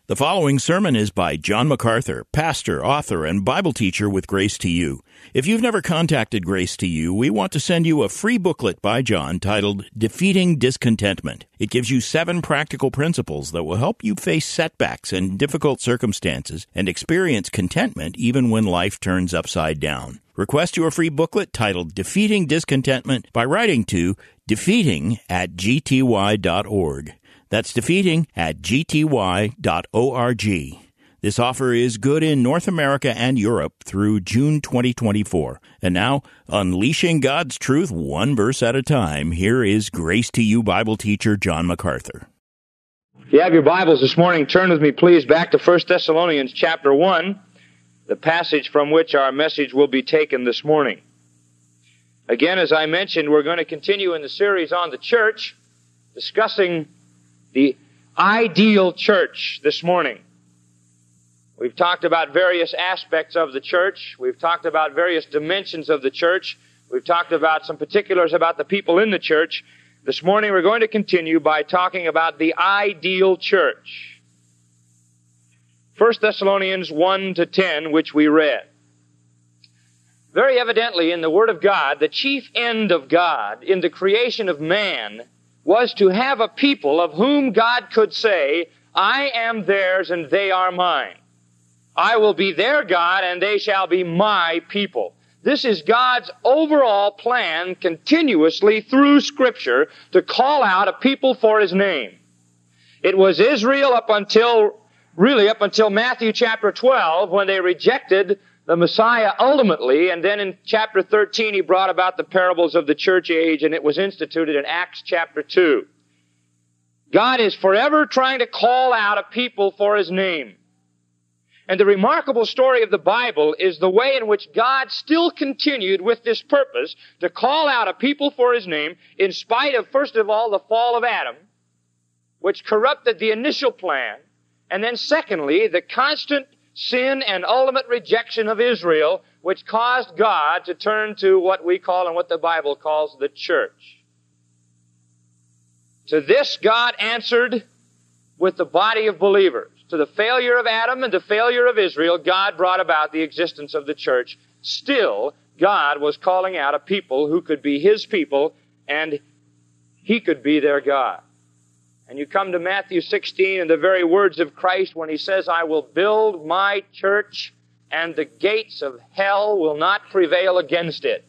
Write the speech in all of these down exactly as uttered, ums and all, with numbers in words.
The following sermon is by John MacArthur, pastor, author, and Bible teacher with Grace to You. If you've never contacted Grace to You, we want to send you a free booklet by John titled Defeating Discontentment. It gives you seven practical principles that will help you face setbacks and difficult circumstances and experience contentment even when life turns upside down. Request your free booklet titled Defeating Discontentment by writing to defeating at g t y dot org. That's defeating at g t y dot org. This offer is good in North America and Europe through June twenty twenty-four. And now, unleashing God's truth one verse at a time, here is Grace to You Bible teacher John MacArthur. If you have your Bibles this morning, turn with me please back to First Thessalonians chapter one, the passage from which our message will be taken this morning. Again, as I mentioned, we're going to continue in the series on the church, discussing the ideal church this morning. We've talked about various aspects of the church. We've talked about various dimensions of the church. We've talked about some particulars about the people in the church. This morning we're going to continue by talking about the ideal church. First Thessalonians one to ten, which we read. Very evidently in the Word of God, the chief end of God in the creation of man was to have a people of whom God could say, I am theirs and they are mine. I will be their God and they shall be my people. This is God's overall plan continuously through Scripture to call out a people for His name. It was Israel up until, really up until Matthew chapter twelve when they rejected the Messiah ultimately, and then in chapter thirteen he brought about the parables of the church age, and it was instituted in Acts chapter two. God is forever trying to call out a people for His name. And the remarkable story of the Bible is the way in which God still continued with this purpose to call out a people for His name in spite of, first of all, the fall of Adam, which corrupted the initial plan, and then secondly, the constant sin and ultimate rejection of Israel, which caused God to turn to what we call and what the Bible calls the church. To this God answered with the body of believers. To the failure of Adam and the failure of Israel, God brought about the existence of the church. Still, God was calling out a people who could be His people, and He could be their God. And you come to Matthew sixteen and the very words of Christ when He says, I will build my church and the gates of hell will not prevail against it.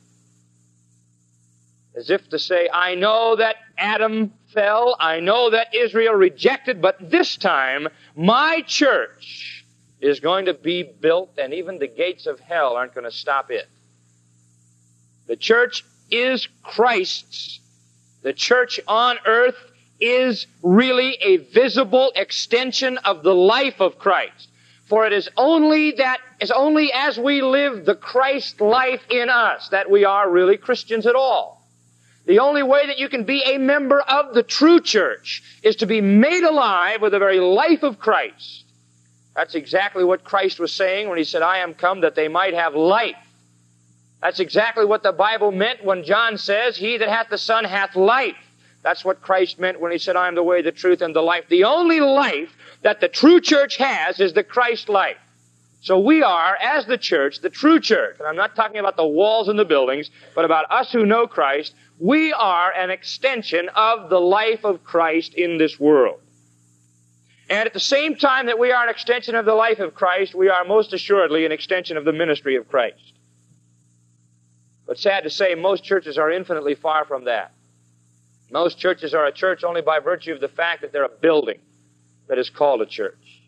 As if to say, I know that Adam fell, I know that Israel rejected, but this time my church is going to be built and even the gates of hell aren't going to stop it. The church is Christ's. The church on earth is really a visible extension of the life of Christ. For it is only that, it's only as we live the Christ life in us that we are really Christians at all. The only way that you can be a member of the true church is to be made alive with the very life of Christ. That's exactly what Christ was saying when He said, I am come that they might have life. That's exactly what the Bible meant when John says, He that hath the Son hath life. That's what Christ meant when He said, I am the way, the truth, and the life. The only life that the true church has is the Christ life. So we are, as the church, the true church. And I'm not talking about the walls and the buildings, but about us who know Christ. We are an extension of the life of Christ in this world. And at the same time that we are an extension of the life of Christ, we are most assuredly an extension of the ministry of Christ. But sad to say, most churches are infinitely far from that. Most churches are a church only by virtue of the fact that they're a building that is called a church.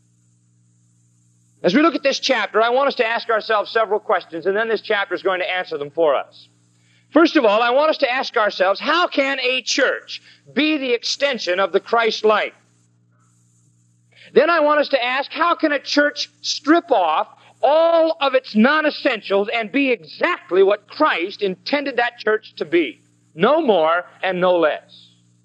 As we look at this chapter, I want us to ask ourselves several questions, and then this chapter is going to answer them for us. First of all, I want us to ask ourselves, how can a church be the extension of the Christ life? Then I want us to ask, how can a church strip off all of its non-essentials and be exactly what Christ intended that church to be? No more and no less.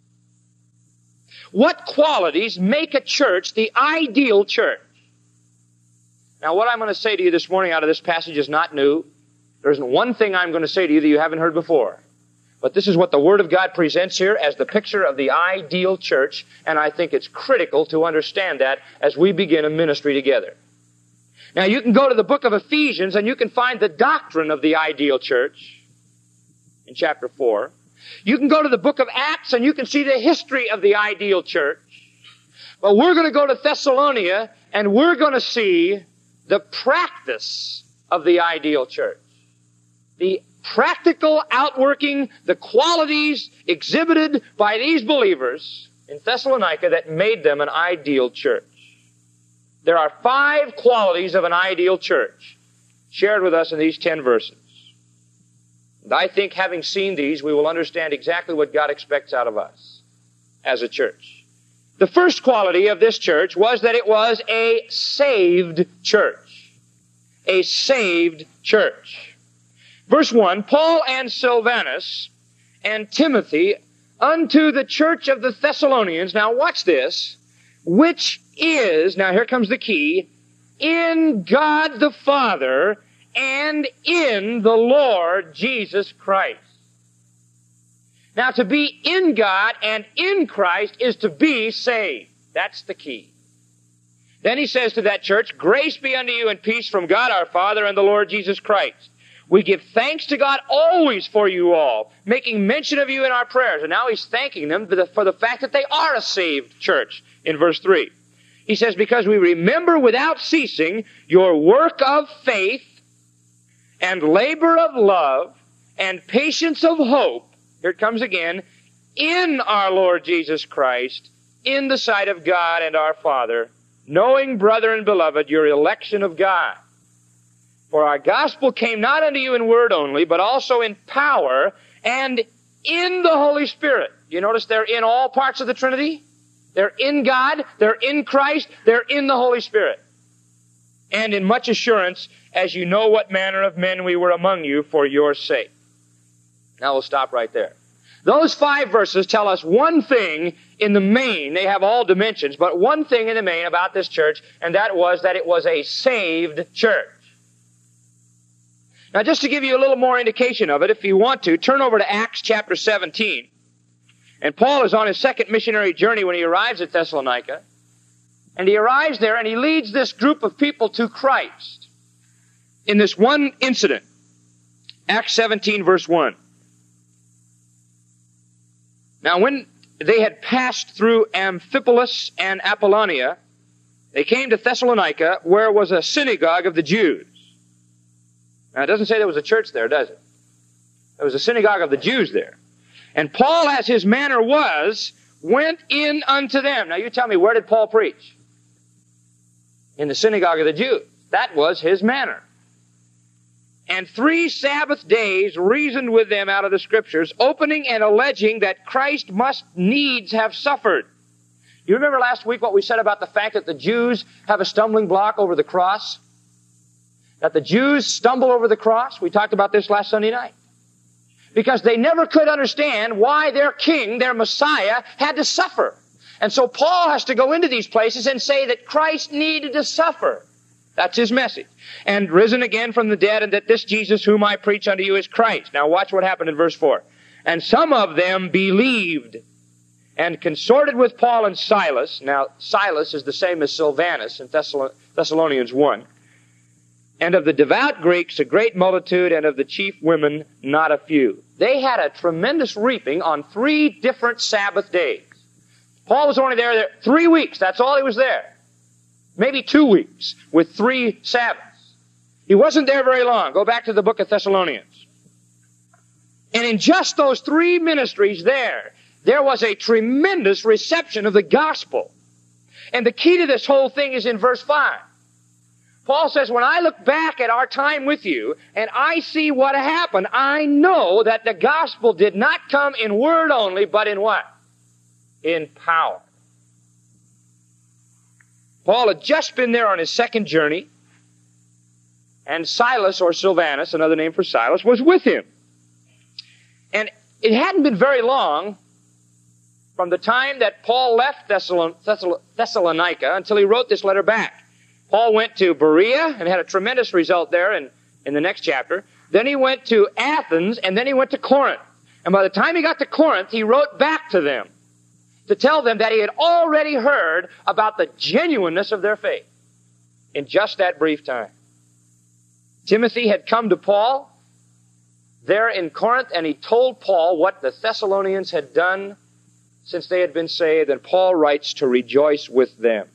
What qualities make a church the ideal church? Now, what I'm going to say to you this morning out of this passage is not new. There isn't one thing I'm going to say to you that you haven't heard before. But this is what the Word of God presents here as the picture of the ideal church, and I think it's critical to understand that as we begin a ministry together. Now, you can go to the book of Ephesians, and you can find the doctrine of the ideal church in chapter four. You can go to the book of Acts, and you can see the history of the ideal church. But we're going to go to Thessalonica, and we're going to see the practice of the ideal church. The practical outworking, the qualities exhibited by these believers in Thessalonica that made them an ideal church. There are five qualities of an ideal church shared with us in these ten verses. And I think having seen these, we will understand exactly what God expects out of us as a church. The first quality of this church was that it was a saved church. A saved church. Verse one, Paul and Silvanus and Timothy unto the church of the Thessalonians. Now watch this. Which is, now here comes the key, in God the Father and in the Lord Jesus Christ. Now to be in God and in Christ is to be saved. That's the key. Then he says to that church, grace be unto you and peace from God our Father and the Lord Jesus Christ. We give thanks to God always for you all, making mention of you in our prayers. And now he's thanking them for the, for the fact that they are a saved church in verse three. He says, because we remember without ceasing your work of faith and labor of love and patience of hope, here it comes again, in our Lord Jesus Christ, in the sight of God and our Father, knowing, brethren beloved, your election of God. For our gospel came not unto you in word only, but also in power and in the Holy Spirit. You notice they're in all parts of the Trinity? They're in God, they're in Christ, they're in the Holy Spirit. And in much assurance, as you know what manner of men we were among you for your sake. Now we'll stop right there. Those five verses tell us one thing in the main. They have all dimensions, but one thing in the main about this church, and that was that it was a saved church. Now, just to give you a little more indication of it, if you want to, turn over to Acts chapter seventeen. And Paul is on his second missionary journey when he arrives at Thessalonica. And he arrives there and he leads this group of people to Christ in this one incident. Acts seventeen, verse one. Now, when they had passed through Amphipolis and Apollonia, they came to Thessalonica, where was a synagogue of the Jews. Now, it doesn't say there was a church there, does it? There was a synagogue of the Jews there. And Paul, as his manner was, went in unto them. Now, you tell me, where did Paul preach? In the synagogue of the Jews. That was his manner. And three Sabbath days reasoned with them out of the Scriptures, opening and alleging that Christ must needs have suffered. You remember last week what we said about the fact that the Jews have a stumbling block over the cross? That the Jews stumble over the cross? We talked about this last Sunday night. Because they never could understand why their king, their Messiah, had to suffer. And so Paul has to go into these places and say that Christ needed to suffer. That's his message. And risen again from the dead, and that this Jesus whom I preach unto you is Christ. Now watch what happened in verse four. And some of them believed and consorted with Paul and Silas. Now Silas is the same as Silvanus in Thessalonians one. And of the devout Greeks a great multitude, and of the chief women not a few. They had a tremendous reaping on three different Sabbath days. Paul was only there, there three weeks. That's all he was there. Maybe two weeks with three Sabbaths. He wasn't there very long. Go back to the book of Thessalonians. And in just those three ministries there, there was a tremendous reception of the gospel. And the key to this whole thing is in verse five. Paul says, when I look back at our time with you and I see what happened, I know that the gospel did not come in word only, but in what? In power. Paul had just been there on his second journey, and Silas, or Silvanus, another name for Silas, was with him. And it hadn't been very long from the time that Paul left Thessalon- Thessalon- Thessalonica until he wrote this letter back. Paul went to Berea and had a tremendous result there in, in the next chapter. Then he went to Athens, and then he went to Corinth. And by the time he got to Corinth, he wrote back to them to tell them that he had already heard about the genuineness of their faith in just that brief time. Timothy had come to Paul there in Corinth, and he told Paul what the Thessalonians had done since they had been saved, and Paul writes to rejoice with them.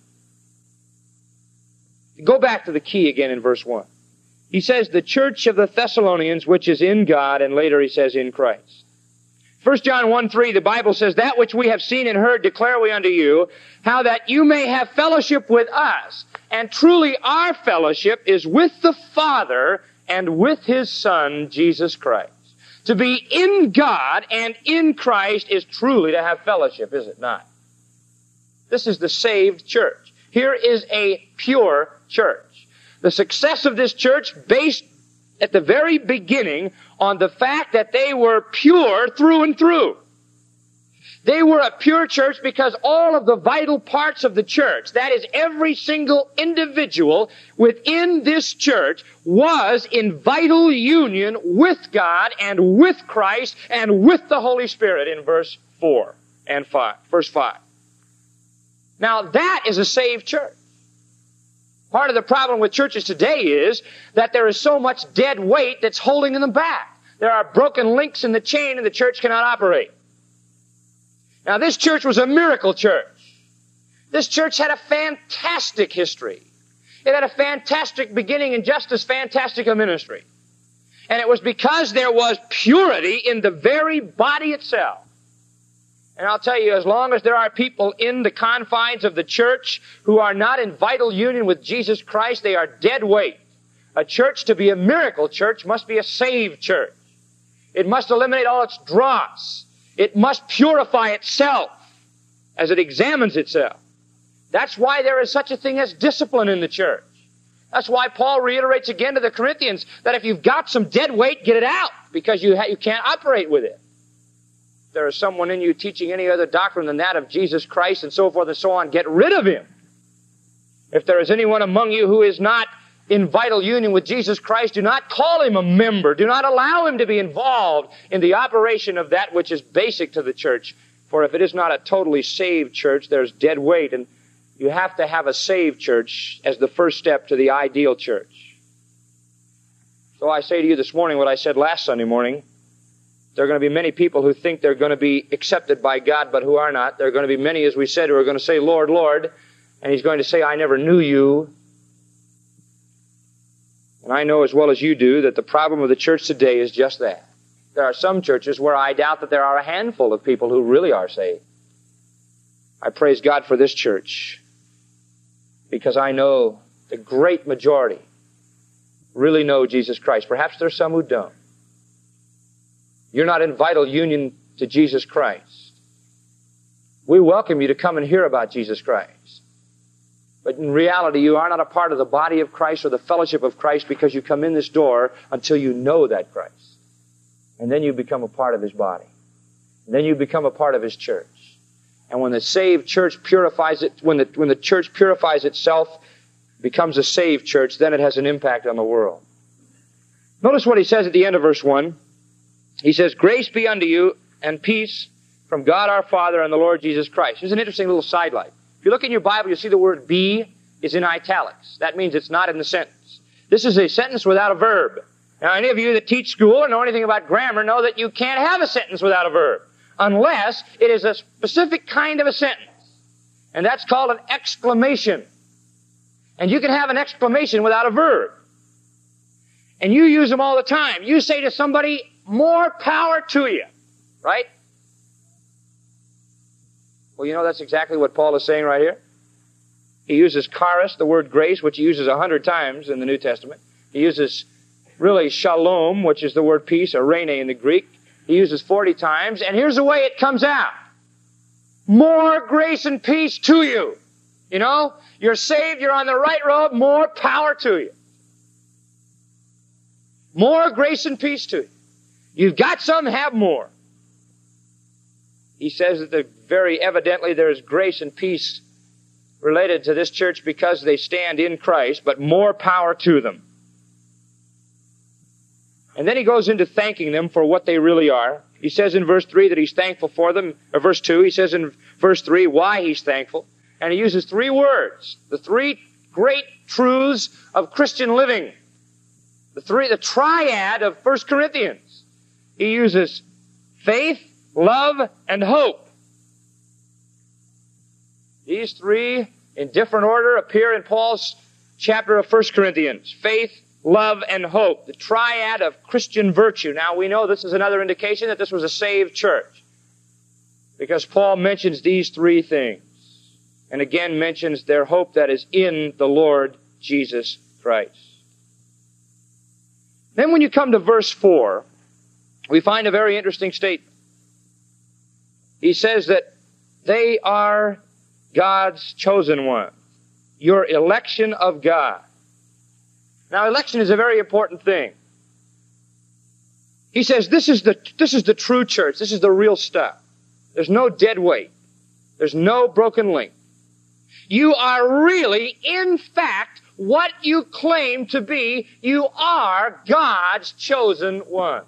Go back to the key again in verse one. He says, the church of the Thessalonians, which is in God, and later he says, in Christ. First John one three, the Bible says, that which we have seen and heard declare we unto you, how that you may have fellowship with us. And truly our fellowship is with the Father and with His Son, Jesus Christ. To be in God and in Christ is truly to have fellowship, is it not? This is the saved church. Here is a pure church. The success of this church based at the very beginning on the fact that they were pure through and through. They were a pure church because all of the vital parts of the church, that is every single individual within this church, was in vital union with God and with Christ and with the Holy Spirit in verse four and five, verse five. Now that is a saved church. Part of the problem with churches today is that there is so much dead weight that's holding them back. There are broken links in the chain and the church cannot operate. Now this church was a miracle church. This church had a fantastic history. It had a fantastic beginning and just as fantastic a ministry. And it was because there was purity in the very body itself. And I'll tell you, as long as there are people in the confines of the church who are not in vital union with Jesus Christ, they are dead weight. A church, to be a miracle church, must be a saved church. It must eliminate all its dross. It must purify itself as it examines itself. That's why there is such a thing as discipline in the church. That's why Paul reiterates again to the Corinthians that if you've got some dead weight, get it out, because you, ha- you can't operate with it. If there is someone in you teaching any other doctrine than that of Jesus Christ and so forth and so on, get rid of him. If there is anyone among you who is not in vital union with Jesus Christ, do not call him a member. Do not allow him to be involved in the operation of that which is basic to the church. For if it is not a totally saved church, there's dead weight, and you have to have a saved church as the first step to the ideal church. So I say to you this morning what I said last Sunday morning. There are going to be many people who think they're going to be accepted by God, but who are not. There are going to be many, as we said, who are going to say, Lord, Lord, and He's going to say, I never knew you. And I know as well as you do that the problem of the church today is just that. There are some churches where I doubt that there are a handful of people who really are saved. I praise God for this church because I know the great majority really know Jesus Christ. Perhaps there's some who don't. You're not in vital union to Jesus Christ. We welcome you to come and hear about Jesus Christ. But in reality, you are not a part of the body of Christ or the fellowship of Christ because you come in this door until you know that Christ. And then you become a part of His body. And then you become a part of His church. And when the saved church purifies it, when the, when the church purifies itself, becomes a saved church, then it has an impact on the world. Notice what he says at the end of verse one. He says, grace be unto you and peace from God our Father and the Lord Jesus Christ. Here's an interesting little sidelight. If you look in your Bible, you'll see the word be is in italics. That means it's not in the sentence. This is a sentence without a verb. Now, any of you that teach school or know anything about grammar know that you can't have a sentence without a verb unless it is a specific kind of a sentence. And that's called an exclamation. And you can have an exclamation without a verb. And you use them all the time. You say to somebody, more power to you. Right? Well, you know, that's exactly what Paul is saying right here. He uses charis, the word grace, which he uses a hundred times in the New Testament. He uses really shalom, which is the word peace, eirene in the Greek. He uses forty times, and here's the way it comes out. More grace and peace to you. You know, you're saved, you're on the right road, more power to you. More grace and peace to you. You've got some, have more. He says that the, very evidently there is grace and peace related to this church because they stand in Christ, but more power to them. And then he goes into thanking them for what they really are. He says in verse three that he's thankful for them. Or verse two, he says in verse three why he's thankful. And he uses three words, the three great truths of Christian living. The three, the triad of First Corinthians. He uses faith, love, and hope. These three, in different order, appear in Paul's chapter of First Corinthians. Faith, love, and hope. The triad of Christian virtue. Now, we know this is another indication that this was a saved church, because Paul mentions these three things, and again mentions their hope that is in the Lord Jesus Christ. Then when you come to verse four, we find a very interesting statement. He says that they are God's chosen ones, your election of God. Now, election is a very important thing. He says this is the, this is the true church. This is the real stuff. There's no dead weight. There's no broken link. You are really, in fact, what you claim to be. You are God's chosen one.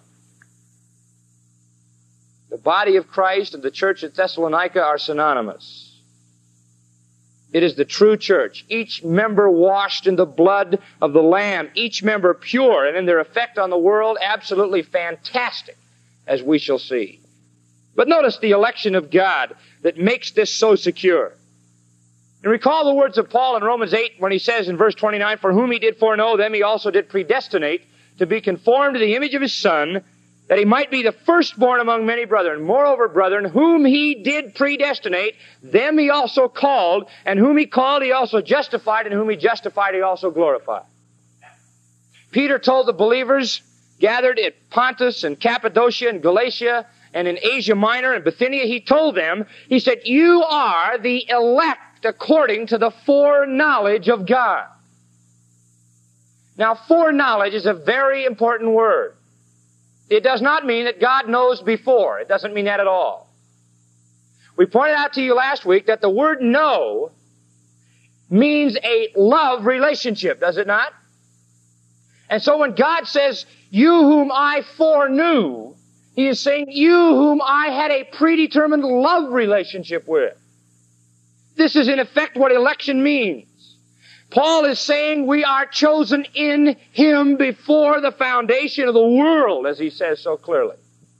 The body of Christ and the church at Thessalonica are synonymous. It is the true church. Each member washed in the blood of the Lamb. Each member pure, and in their effect on the world, absolutely fantastic, as we shall see. But notice the election of God that makes this so secure. And recall the words of Paul in Romans eight when he says in verse twenty-nine, "For whom he did foreknow, them he also did predestinate to be conformed to the image of his Son, that he might be the firstborn among many brethren. Moreover, brethren, whom he did predestinate, them he also called, and whom he called he also justified, and whom he justified he also glorified." Peter told the believers gathered at Pontus and Cappadocia and Galatia and in Asia Minor and Bithynia, he told them, he said, "You are the elect according to the foreknowledge of God." Now, foreknowledge is a very important word. It does not mean that God knows before. It doesn't mean that at all. We pointed out to you last week that the word know means a love relationship, does it not? And so when God says, "You whom I foreknew," He is saying, "You whom I had a predetermined love relationship with." This is in effect what election means. Paul is saying we are chosen in Him before the foundation of the world, as he says so clearly.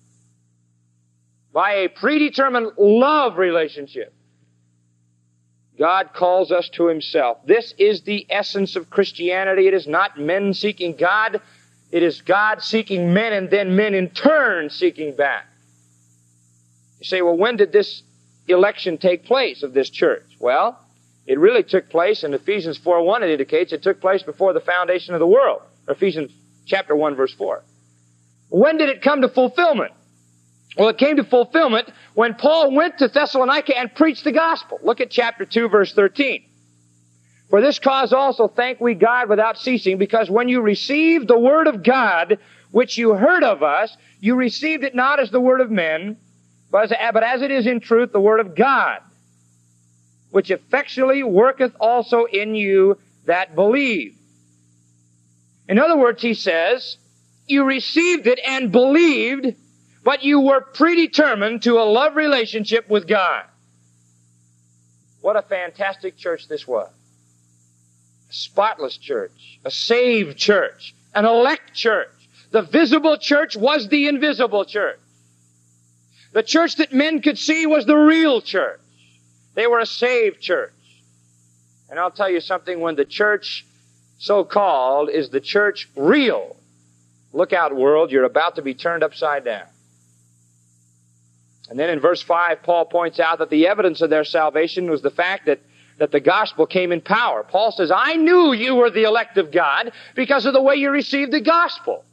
By a predetermined love relationship, God calls us to Himself. This is the essence of Christianity. It is not men seeking God. It is God seeking men, and then men in turn seeking back. You say, well, when did this election take place of this church? Well, it really took place in Ephesians four one, it indicates it took place before the foundation of the world. Ephesians chapter one, verse four. When did it come to fulfillment? Well, it came to fulfillment when Paul went to Thessalonica and preached the gospel. Look at chapter two, verse thirteen. "For this cause also thank we God without ceasing, because when you received the word of God, which you heard of us, you received it not as the word of men, but as, but as it is in truth the word of God, which effectually worketh also in you that believe." In other words, he says, you received it and believed, but you were predetermined to a love relationship with God. What a fantastic church this was. A spotless church, a saved church, an elect church. The visible church was the invisible church. The church that men could see was the real church. They were a saved church. And I'll tell you something, when the church, so-called, is the church real, look out, world, you're about to be turned upside down. And then in verse five, Paul points out that the evidence of their salvation was the fact that, that the gospel came in power. Paul says, "I knew you were the elect of God because of the way you received the gospel."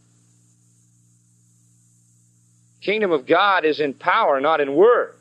Kingdom of God is in power, not in word.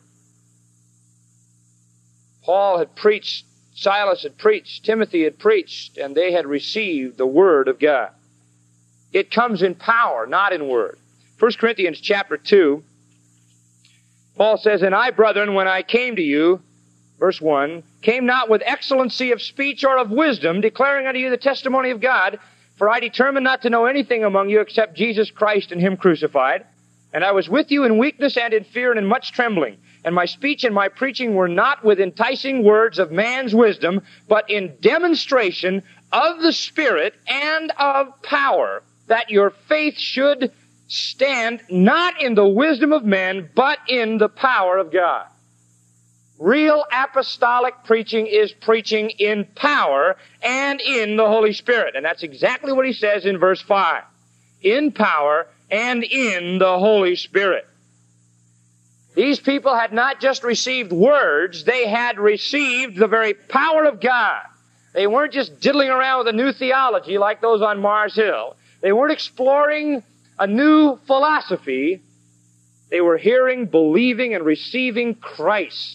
Paul had preached, Silas had preached, Timothy had preached, and they had received the word of God. It comes in power, not in word. First Corinthians chapter two, Paul says, "And I, brethren, when I came to you," verse one, "came not with excellency of speech or of wisdom, declaring unto you the testimony of God, For I determined not to know anything among you except Jesus Christ and Him crucified. And I was with you in weakness and in fear and in much trembling. And my speech and my preaching were not with enticing words of man's wisdom, but in demonstration of the Spirit and of power, that your faith should stand not in the wisdom of men, but in the power of God. Real apostolic preaching is preaching in power and in the Holy Spirit. And that's exactly what he says in verse five. In power and in the Holy Spirit. These people had not just received words, they had received the very power of God. They weren't just diddling around with a new theology like those on Mars Hill. They weren't exploring a new philosophy. They were hearing, believing, and receiving Christ.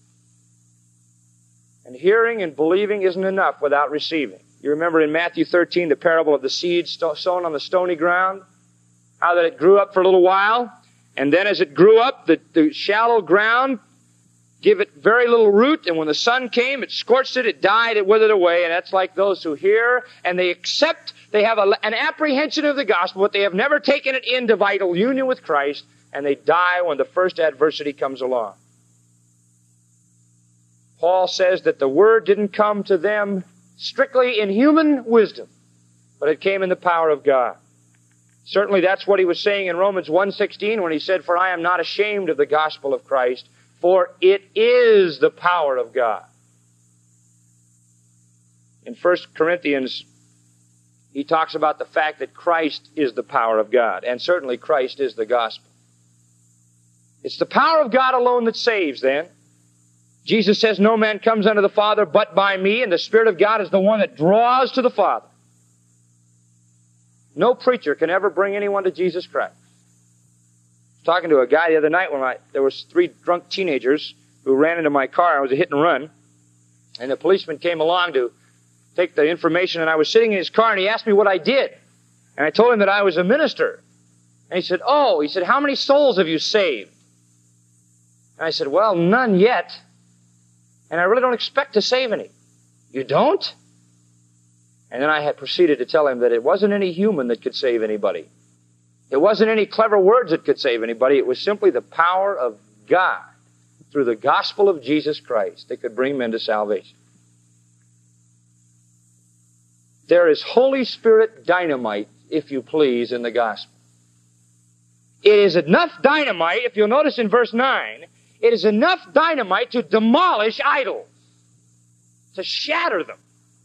And hearing and believing isn't enough without receiving. You remember in Matthew thirteen, the parable of the seed sown on the stony ground? How that it grew up for a little while, and then as it grew up, the, the shallow ground gave it very little root, and when the sun came, it scorched it, it died, it withered away, and that's like those who hear, and they accept, they have a, an apprehension of the gospel, but they have never taken it into vital union with Christ, and they die when the first adversity comes along. Paul says that the word didn't come to them strictly in human wisdom, but it came in the power of God. Certainly that's what he was saying in Romans one sixteen when he said, For I am not ashamed of the gospel of Christ, for it is the power of God. In First Corinthians, he talks about the fact that Christ is the power of God, and certainly Christ is the gospel. It's the power of God alone that saves, then. Jesus says, No man comes unto the Father but by me, and the Spirit of God is the one that draws to the Father. No preacher can ever bring anyone to Jesus Christ. I was talking to a guy the other night when I, there was three drunk teenagers who ran into my car. It was a hit and run. And the policeman came along to take the information, and I was sitting in his car, and he asked me what I did. And I told him that I was a minister. And he said, Oh, he said, how many souls have you saved? And I said, well, none yet. And I really don't expect to save any. You don't? And then I had proceeded to tell him that it wasn't any human that could save anybody. It wasn't any clever words that could save anybody. It was simply the power of God through the gospel of Jesus Christ that could bring men to salvation. There is Holy Spirit dynamite, if you please, in the gospel. It is enough dynamite, if you'll notice in verse nine, it is enough dynamite to demolish idols, to shatter them.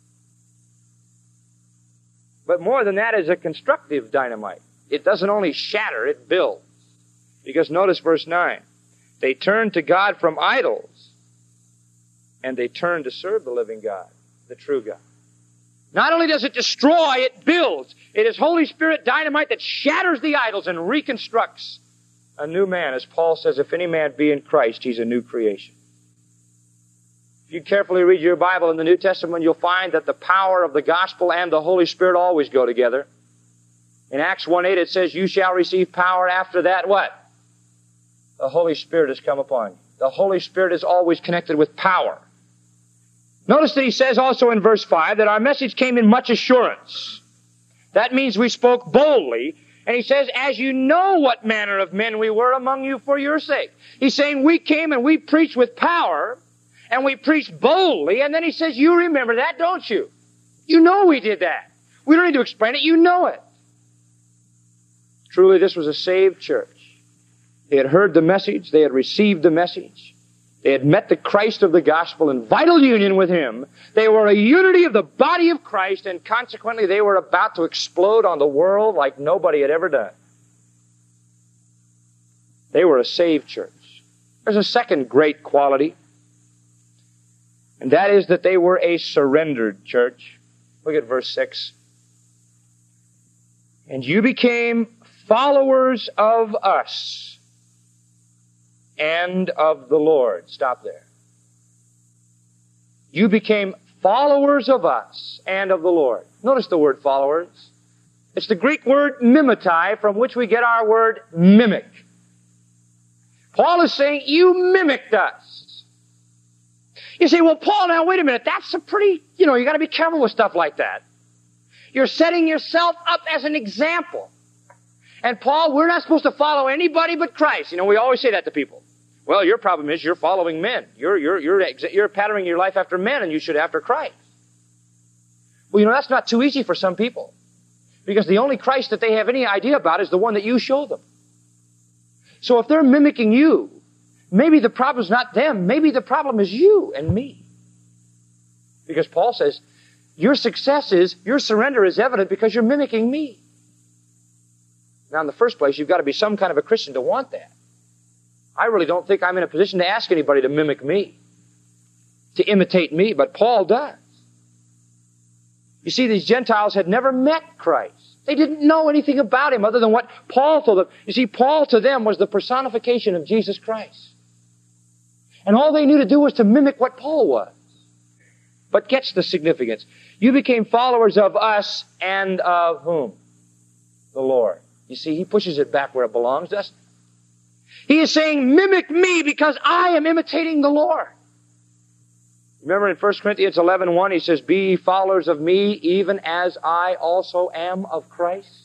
But more than that is a constructive dynamite. It doesn't only shatter, it builds. Because notice verse nine. They turned to God from idols, and they turned to serve the living God, the true God. Not only does it destroy, it builds. It is Holy Spirit dynamite that shatters the idols and reconstructs a new man. As Paul says, if any man be in Christ, he's a new creation. If you carefully read your Bible in the New Testament, you'll find that the power of the gospel and the Holy Spirit always go together. In Acts one eight it says, you shall receive power after that, what? The Holy Spirit has come upon you. The Holy Spirit is always connected with power. Notice that he says also in verse five that our message came in much assurance. That means we spoke boldly. And he says, as you know what manner of men we were among you for your sake. He's saying we came and we preached with power, and we preached boldly, and then he says, you remember that, don't you? You know we did that. We don't need to explain it, you know it. Truly, this was a saved church. They had heard the message, they had received the message. They had met the Christ of the gospel in vital union with Him. They were a unity of the body of Christ, and consequently they were about to explode on the world like nobody had ever done. They were a saved church. There's a second great quality, and that is that they were a surrendered church. Look at verse six. And you became followers of us and of the Lord. Stop there. You became followers of us and of the Lord. Notice the word followers. It's the Greek word mimetai, from which we get our word mimic. Paul is saying, you mimicked us. You say, well, Paul, now wait a minute. That's a pretty, you know, you got to be careful with stuff like that. You're setting yourself up as an example. And Paul, we're not supposed to follow anybody but Christ. You know, we always say that to people. Well, your problem is you're following men. You're, you're, you're, you're patterning your life after men, and you should after Christ. Well, you know, that's not too easy for some people. Because the only Christ that they have any idea about is the one that you show them. So if they're mimicking you, maybe the problem's not them. Maybe the problem is you and me. Because Paul says, your success is, your surrender is evident because you're mimicking me. Now, in the first place, you've got to be some kind of a Christian to want that. I really don't think I'm in a position to ask anybody to mimic me, to imitate me, but Paul does. You see, these Gentiles had never met Christ. They didn't know anything about Him other than what Paul told them. You see, Paul to them was the personification of Jesus Christ. And all they knew to do was to mimic what Paul was. But catch the significance. You became followers of us and of whom? The Lord. You see, he pushes it back where it belongs, doesn't he? He is saying, mimic me because I am imitating the Lord. Remember in First Corinthians eleven one, he says, be ye followers of me, even as I also am of Christ.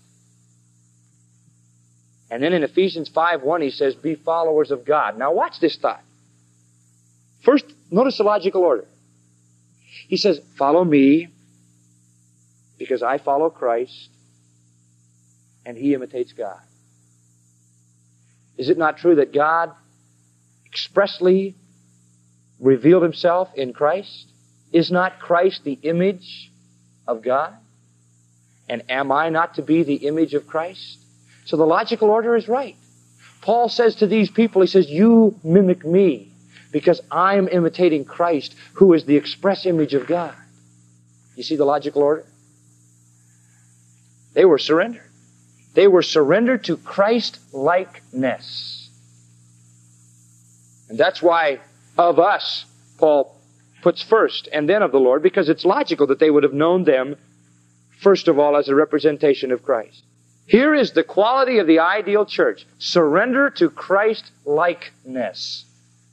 And then in Ephesians five one, he says, be followers of God. Now watch this thought. First, notice the logical order. He says, follow me, because I follow Christ, and he imitates God. Is it not true that God expressly revealed himself in Christ? Is not Christ the image of God? And am I not to be the image of Christ? So the logical order is right. Paul says to these people, he says, you mimic me because I am imitating Christ, who is the express image of God. You see the logical order? They were surrendered. They were surrendered to Christ-likeness. And that's why of us, Paul puts first, and then of the Lord, because it's logical that they would have known them, first of all, as a representation of Christ. Here is the quality of the ideal church. Surrender to Christ-likeness.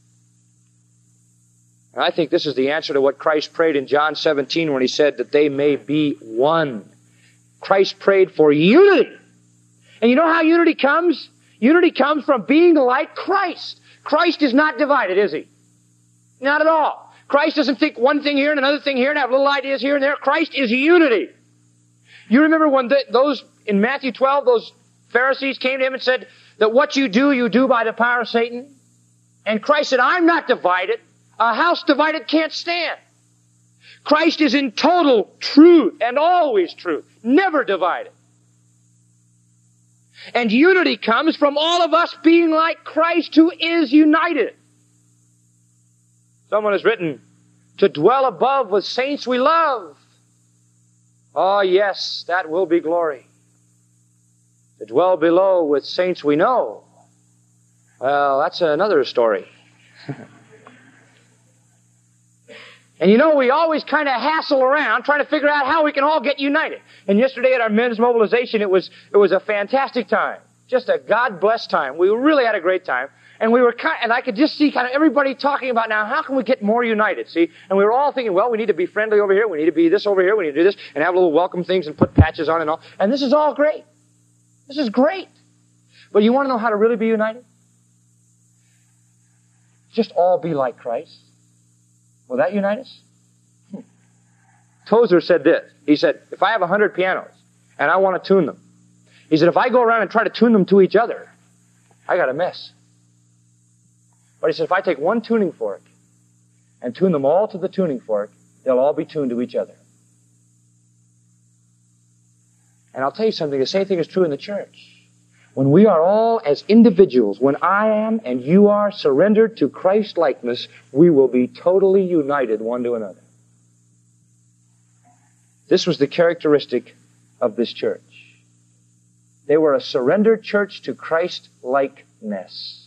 And I think this is the answer to what Christ prayed in John seventeen when he said that they may be one. Christ prayed for unity. And you know how unity comes? Unity comes from being like Christ. Christ is not divided, is he? Not at all. Christ doesn't think one thing here and another thing here and have little ideas here and there. Christ is unity. You remember when the, those, in Matthew twelve, those Pharisees came to him and said that what you do, you do by the power of Satan? And Christ said, I'm not divided. A house divided can't stand. Christ is in total truth and always truth, never divided. And unity comes from all of us being like Christ, who is united. Someone has written, to dwell above with saints we love. Oh yes, that will be glory. To dwell below with saints we know. Well, that's another story. And you know, we always kind of hassle around trying to figure out how we can all get united. And yesterday at our men's mobilization, it was, it was a fantastic time. Just a God-blessed time. We really had a great time. And we were kind, and I could just see kind of everybody talking about now, how can we get more united, see? And we were all thinking, well, we need to be friendly over here, we need to be this over here, we need to do this, and have little welcome things and put patches on and all. And this is all great. This is great. But you want to know how to really be united? Just all be like Christ. Will that unite us? Hmm. Tozer said this. He said, if I have a hundred pianos and I want to tune them, he said, if I go around and try to tune them to each other, I got a mess. But he said, if I take one tuning fork and tune them all to the tuning fork, they'll all be tuned to each other. And I'll tell you something, the same thing is true in the church. When we are all as individuals, when I am and you are surrendered to Christ-likeness, we will be totally united one to another. This was the characteristic of this church. They were a surrendered church to Christ-likeness.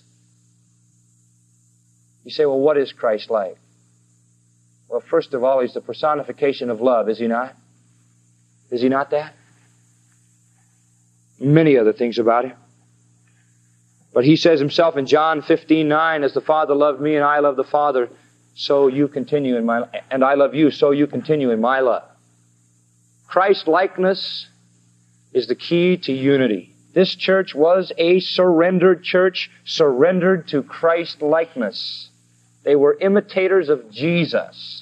You say, well, what is Christ-like? Well, first of all, he's the personification of love, is he not? Is he not that? Many other things about him. But he says himself in John fifteen nine, as the Father loved me and I love the Father, so you continue in my, and I love you, so you continue in my love. Christ-likeness is the key to unity. This church was a surrendered church, surrendered to Christ-likeness. They were imitators of Jesus.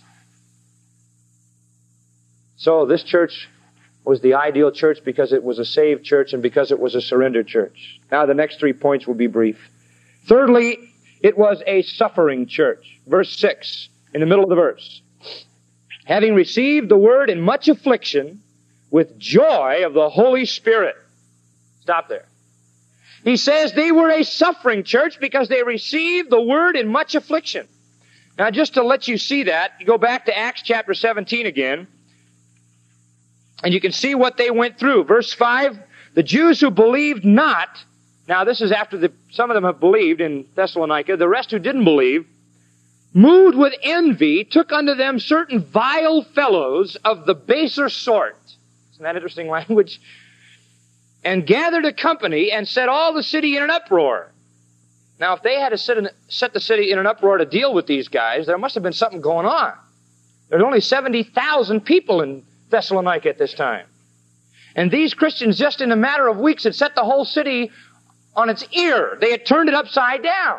So this church was the ideal church because it was a saved church and because it was a surrendered church. Now the next three points will be brief. Thirdly, it was a suffering church. Verse six, in the middle of the verse. Having received the word in much affliction, with joy of the Holy Spirit. Stop there. He says they were a suffering church because they received the word in much affliction. Now, just to let you see that, you go back to Acts chapter seventeen again, and you can see what they went through. Verse five, the Jews who believed not, now this is after the, some of them have believed in Thessalonica, the rest who didn't believe, moved with envy, took unto them certain vile fellows of the baser sort. Isn't that interesting language? And gathered a company and set all the city in an uproar. Now, if they had to set, in, set the city in an uproar to deal with these guys, there must have been something going on. There's only seventy thousand people in Thessalonica at this time. And these Christians, just in a matter of weeks, had set the whole city on its ear. They had turned it upside down.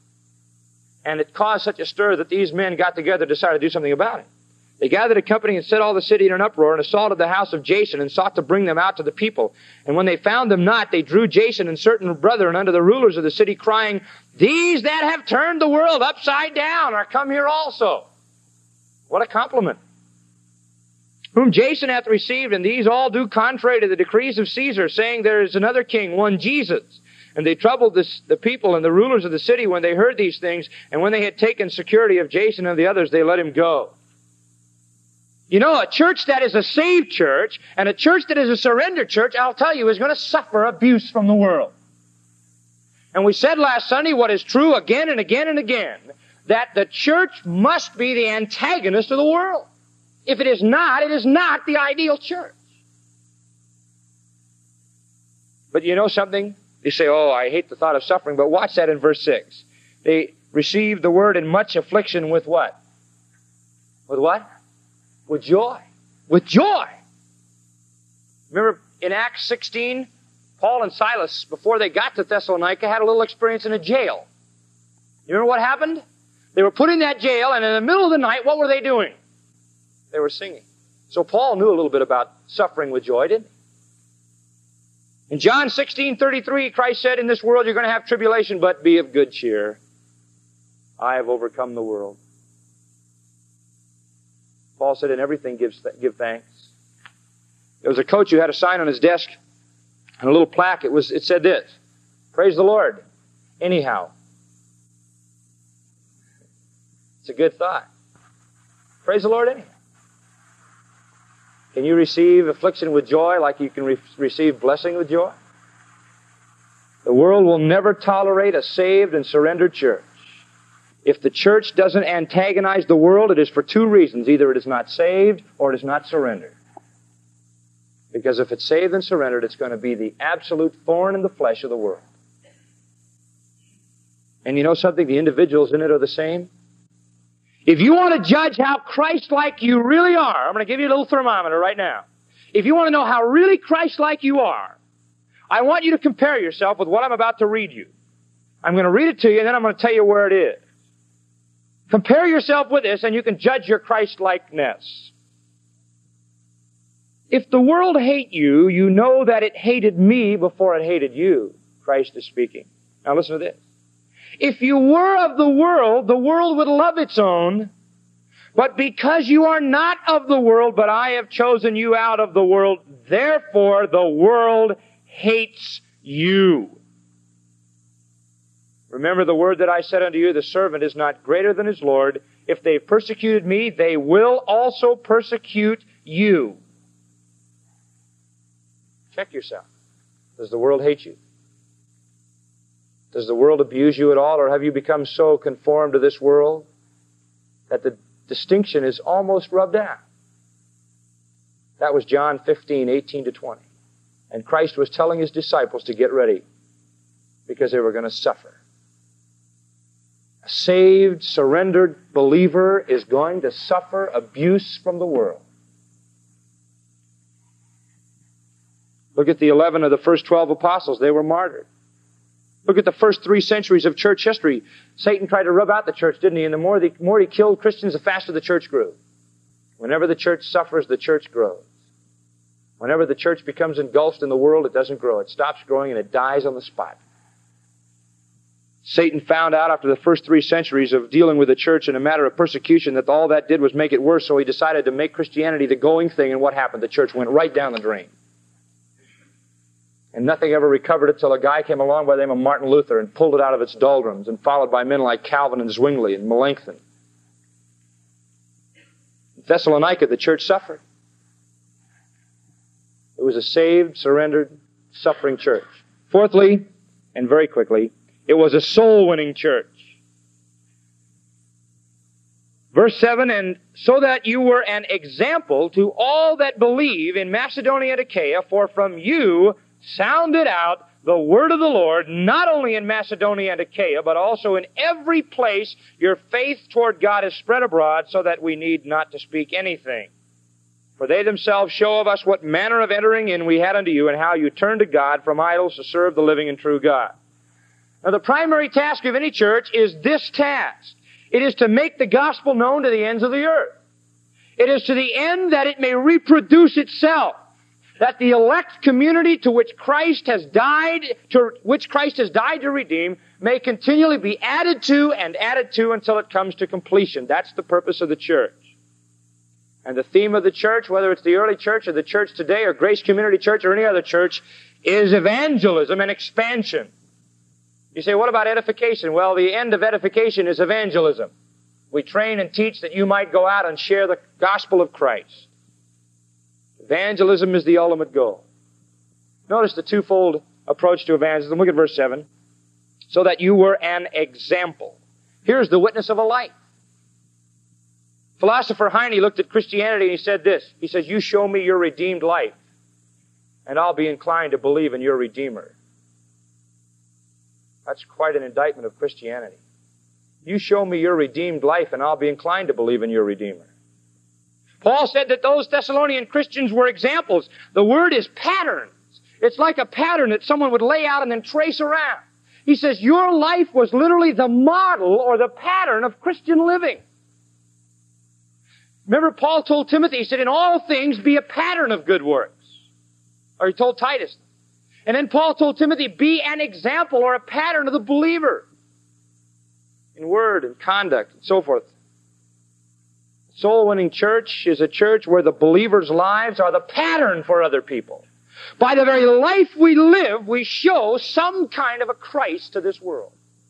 And it caused such a stir that these men got together and decided to do something about it. They gathered a company and set all the city in an uproar and assaulted the house of Jason and sought to bring them out to the people. And when they found them not, they drew Jason and certain brethren unto the rulers of the city, crying, These that have turned the world upside down are come here also. What a compliment. Whom Jason hath received, and these all do contrary to the decrees of Caesar, saying there is another king, one Jesus. And they troubled this, the people and the rulers of the city when they heard these things, and when they had taken security of Jason and the others, they let him go. You know, a church that is a saved church and a church that is a surrendered church, I'll tell you, is going to suffer abuse from the world. And we said last Sunday what is true again and again and again, that the church must be the antagonist of the world. If it is not, it is not the ideal church. But you know something? You say, oh, I hate the thought of suffering, but watch that in verse six. They received the word in much affliction with what? With what? With joy. With joy. Remember in Acts sixteen, Paul and Silas, before they got to Thessalonica, had a little experience in a jail. You remember what happened? They were put in that jail, and in the middle of the night, what were they doing? They were singing. So Paul knew a little bit about suffering with joy, didn't he? In John sixteen thirty-three, Christ said, In this world you're going to have tribulation, but be of good cheer. I have overcome the world. Paul said, in everything give, give thanks. There was a coach who had a sign on his desk and a little plaque. It was. It said this, Praise the Lord, anyhow. It's a good thought. Praise the Lord anyhow. Can you receive affliction with joy like you can re- receive blessing with joy? The world will never tolerate a saved and surrendered church. If the church doesn't antagonize the world, it is for two reasons. Either it is not saved or it is not surrendered. Because if it's saved and surrendered, it's going to be the absolute thorn in the flesh of the world. And you know something? The individuals in it are the same. If you want to judge how Christ-like you really are, I'm going to give you a little thermometer right now. If you want to know how really Christ-like you are, I want you to compare yourself with what I'm about to read you. I'm going to read it to you, and then I'm going to tell you where it is. Compare yourself with this, and you can judge your Christ-likeness. If the world hate you, you know that it hated me before it hated you. Christ is speaking. Now listen to this. If you were of the world, the world would love its own. But because you are not of the world, but I have chosen you out of the world, therefore the world hates you. Remember the word that I said unto you, the servant is not greater than his Lord. If they persecuted me, they will also persecute you. Check yourself. Does the world hate you? Does the world abuse you at all, or have you become so conformed to this world that the distinction is almost rubbed out? That was John fifteen, eighteen to twenty. And Christ was telling his disciples to get ready because they were going to suffer. A saved, surrendered believer is going to suffer abuse from the world. Look at the eleven of the first twelve apostles. They were martyred. Look at the first three centuries of church history. Satan tried to rub out the church, didn't he? And the more, the more he killed Christians, the faster the church grew. Whenever the church suffers, the church grows. Whenever the church becomes engulfed in the world, it doesn't grow. It stops growing and it dies on the spot. Satan found out after the first three centuries of dealing with the church in a matter of persecution that all that did was make it worse, so he decided to make Christianity the going thing, and what happened? The church went right down the drain. And nothing ever recovered it till a guy came along by the name of Martin Luther and pulled it out of its doldrums, and followed by men like Calvin and Zwingli and Melanchthon. In Thessalonica, the church suffered. It was a saved, surrendered, suffering church. Fourthly, and very quickly, it was a soul-winning church. Verse seven, and so that you were an example to all that believe in Macedonia and Achaia, for from you sounded out the word of the Lord, not only in Macedonia and Achaia, but also in every place your faith toward God is spread abroad, so that we need not to speak anything. For they themselves show of us what manner of entering in we had unto you, and how you turned to God from idols to serve the living and true God. Now, the primary task of any church is this task. It is to make the gospel known to the ends of the earth. It is to the end that it may reproduce itself, that the elect community to which Christ has died, to which Christ has died to redeem, may continually be added to and added to until it comes to completion. That's the purpose of the church. And the theme of the church, whether it's the early church or the church today or Grace Community Church or any other church, is evangelism and expansion. You say, what about edification? Well, the end of edification is evangelism. We train and teach that you might go out and share the gospel of Christ. Evangelism is the ultimate goal. Notice the twofold approach to evangelism. Look at verse seven. So that you were an example. Here's the witness of a life. Philosopher Heine looked at Christianity and he said this. He says, you show me your redeemed life, and I'll be inclined to believe in your Redeemer. That's quite an indictment of Christianity. You show me your redeemed life, and I'll be inclined to believe in your Redeemer. Paul said that those Thessalonian Christians were examples. The word is patterns. It's like a pattern that someone would lay out and then trace around. He says, your life was literally the model or the pattern of Christian living. Remember, Paul told Timothy, he said, in all things be a pattern of good works. Or he told Titus. And then Paul told Timothy, be an example or a pattern of the believer. In word and conduct and so forth. Soul-winning church is a church where the believers' lives are the pattern for other people. By the very life we live, we show some kind of a Christ to this world.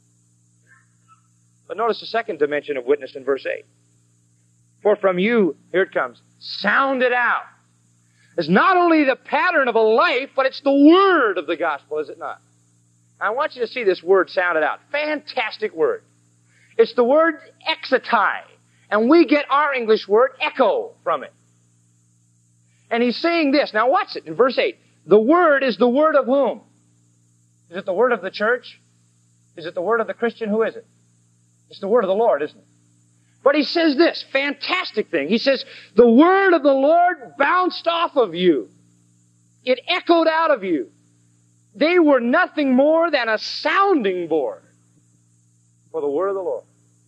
But notice the second dimension of witness in verse eight. For from you, here it comes, sound it out. It's not only the pattern of a life, but it's the word of the gospel, is it not? I want you to see this word sounded out. Fantastic word. It's the word exitai, and we get our English word echo from it. And he's saying this. Now watch it in verse eight. The word is the word of whom? Is it the word of the church? Is it the word of the Christian? Who is it? It's the word of the Lord, isn't it? But he says this fantastic thing. He says, the word of the Lord bounced off of you. It echoed out of you. They were nothing more than a sounding board for the word of the Lord.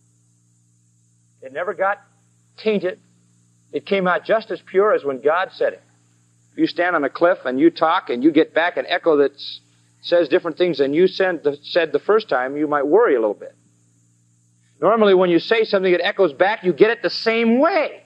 It never got tainted. It came out just as pure as when God said it. If you stand on a cliff and you talk and you get back an echo that says different things than you said the first time, you might worry a little bit. Normally, when you say something that echoes back, you get it the same way.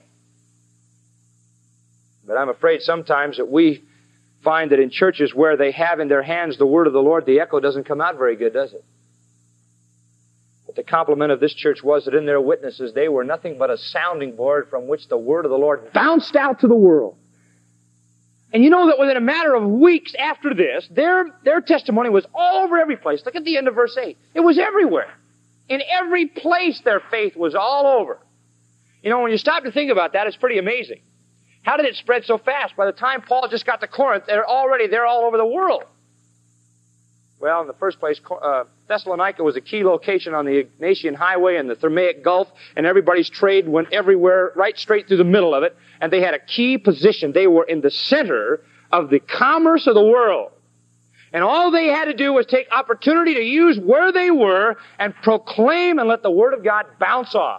But I'm afraid sometimes that we find that in churches where they have in their hands the word of the Lord, the echo doesn't come out very good, does it? But the compliment of this church was that in their witnesses, they were nothing but a sounding board from which the word of the Lord bounced out to the world. And you know that within a matter of weeks after this, their, their testimony was all over every place. Look at the end of verse eight. It was everywhere. In every place their faith was all over. You know, when you stop to think about that, it's pretty amazing. How did it spread so fast? By the time Paul just got to Corinth, they're already there all over the world. Well, in the first place, uh, Thessalonica was a key location on the Egnatian Highway and the Thermaic Gulf, and everybody's trade went everywhere, right straight through the middle of it, and they had a key position. They were in the center of the commerce of the world. And all they had to do was take opportunity to use where they were and proclaim and let the Word of God bounce off.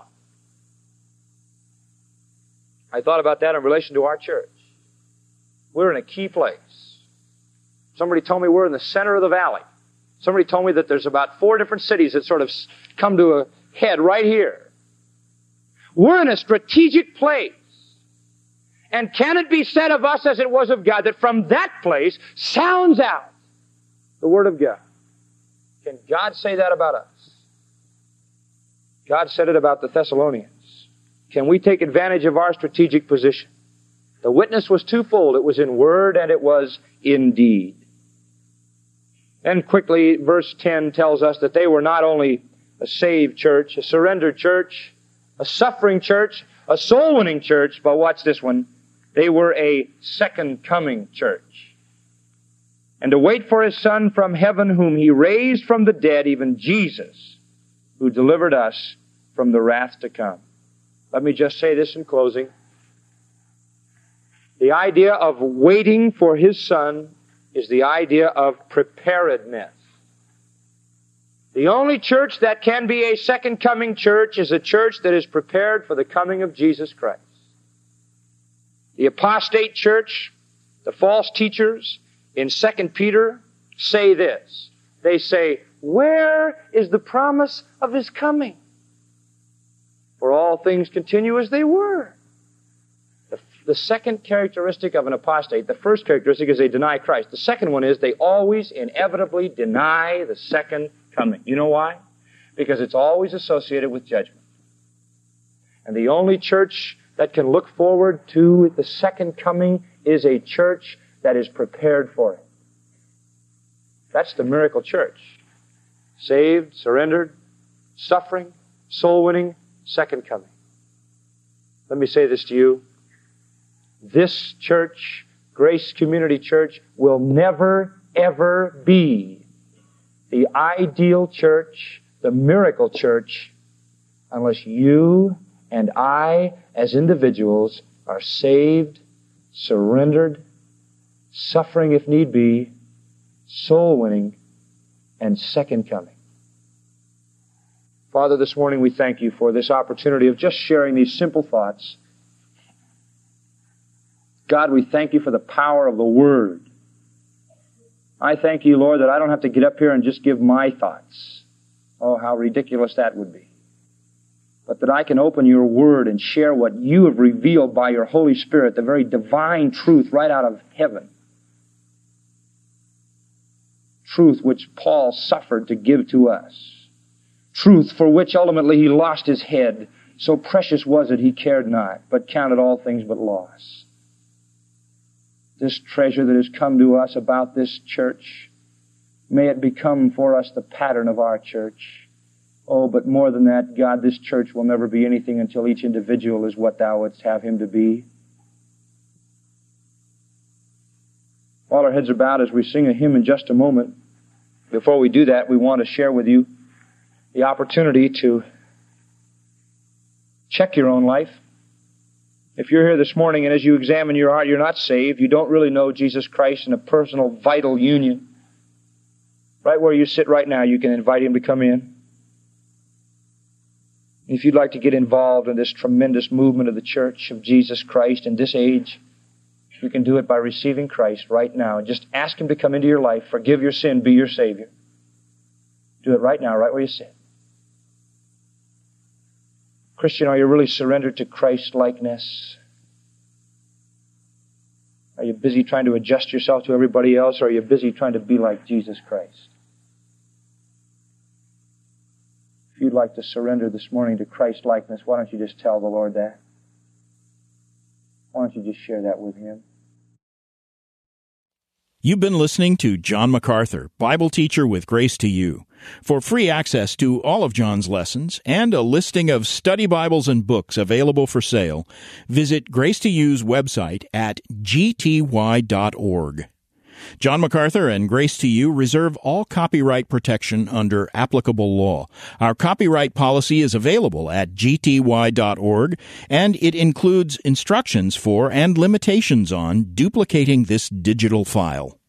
I thought about that in relation to our church. We're in a key place. Somebody told me we're in the center of the valley. Somebody told me that there's about four different cities that sort of come to a head right here. We're in a strategic place. And can it be said of us as it was of God that from that place sounds out the Word of God? Can God say that about us? God said it about the Thessalonians. Can we take advantage of our strategic position? The witness was twofold. It was in word and it was in deed. And quickly, verse ten tells us that they were not only a saved church, a surrendered church, a suffering church, a soul-winning church, but watch this one, they were a second-coming church. And to wait for His Son from heaven, whom He raised from the dead, even Jesus, who delivered us from the wrath to come. Let me just say this in closing. The idea of waiting for His Son is the idea of preparedness. The only church that can be a second coming church is a church that is prepared for the coming of Jesus Christ. The apostate church, the false teachers in Second Peter say this. They say, where is the promise of His coming? For all things continue as they were. The, the second characteristic of an apostate, the first characteristic is they deny Christ. The second one is they always inevitably deny the second coming. You know why? Because it's always associated with judgment. And the only church that can look forward to the second coming is a church that is prepared for it. That's the miracle church. Saved, surrendered, suffering, soul-winning, second coming. Let me say this to you. This church, Grace Community Church, will never, ever be the ideal church, the miracle church, unless you and I, as individuals, are saved, surrendered, suffering if need be, soul-winning, and second coming. Father, this morning we thank You for this opportunity of just sharing these simple thoughts. God, we thank You for the power of the Word. I thank You, Lord, that I don't have to get up here and just give my thoughts. Oh, how ridiculous that would be. But that I can open Your Word and share what You have revealed by Your Holy Spirit, the very divine truth right out of heaven. Truth which Paul suffered to give to us. Truth for which ultimately he lost his head. So precious was it he cared not, but counted all things but loss. This treasure that has come to us about this church, may it become for us the pattern of our church. Oh, but more than that, God, this church will never be anything until each individual is what Thou wouldst have him to be. While our heads are bowed as we sing a hymn in just a moment, before we do that, we want to share with you the opportunity to check your own life. If you're here this morning and as you examine your heart, you're not saved, you don't really know Jesus Christ in a personal, vital union, right where you sit right now, you can invite Him to come in. If you'd like to get involved in this tremendous movement of the Church of Jesus Christ in this age, you can do it by receiving Christ right now. Just ask Him to come into your life, forgive your sin, be your Savior. Do it right now, right where you sit. Christian, are you really surrendered to Christ-likeness? Are you busy trying to adjust yourself to everybody else, or are you busy trying to be like Jesus Christ? If you'd like to surrender this morning to Christ-likeness, why don't you just tell the Lord that? Why don't you just share that with Him? You've been listening to John MacArthur, Bible teacher with Grace to You. For free access to all of John's lessons and a listing of study Bibles and books available for sale, visit Grace to You's website at g t y dot org. John MacArthur and Grace to You reserve all copyright protection under applicable law. Our copyright policy is available at g t y dot org, and it includes instructions for and limitations on duplicating this digital file.